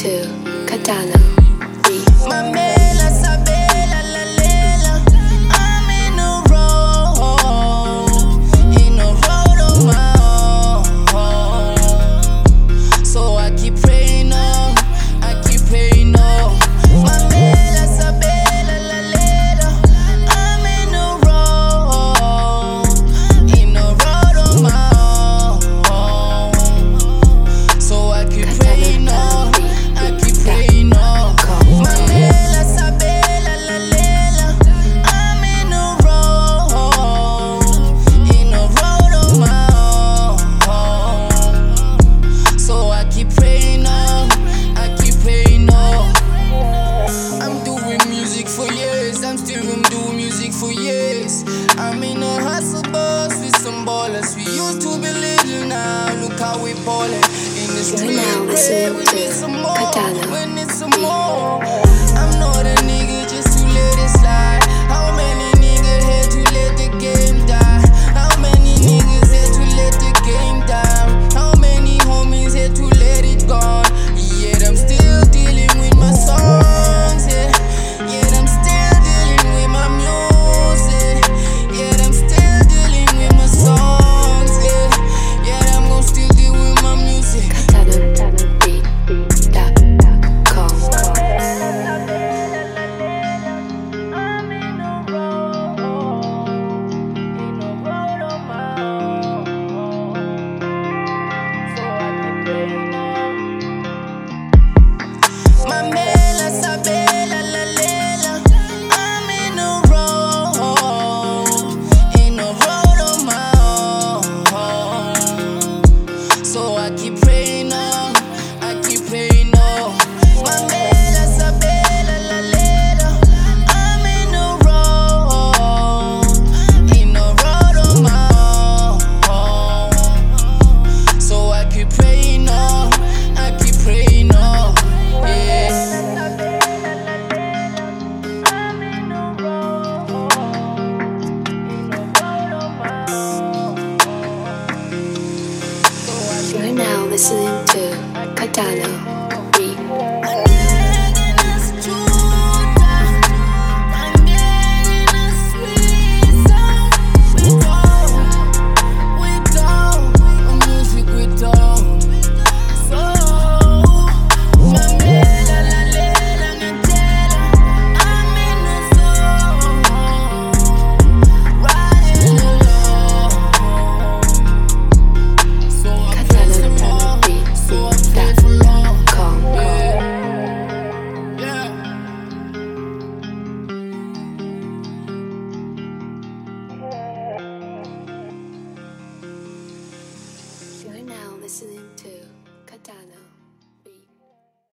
to Katano Beat. Mamela, Sabela, la lela. I'm in a road on my own. So I keep praying on, Mamela, Sabela, la lela. I'm in a road on my own. So I keep praying on, Mamela, Sabela, la lela. I'm in a road on my own. So I keep praying on, I'm doing music for years, I'm doing music for years. I'm in a hustle bus with some ballers. We used to be little, now look how we ballin'. In the street, You're now pray listening we to need some more. Katano When